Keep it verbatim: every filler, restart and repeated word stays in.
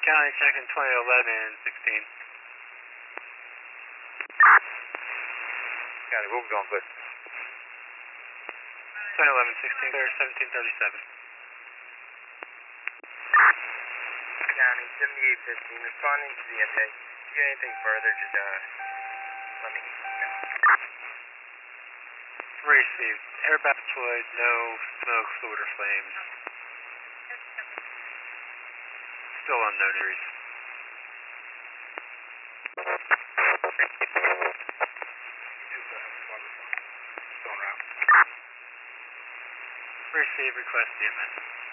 County checking twenty eleven sixteen. County, what we going with? twenty eleven sixteen, clear seventeen thirty-seven. County, seventy-eight fifteen, responding to the intake. If you get anything further, just uh, let me know. Received. Airbag deployed, no smoke, fluid, or flames. Still unknown injuries. Receive, request D M S.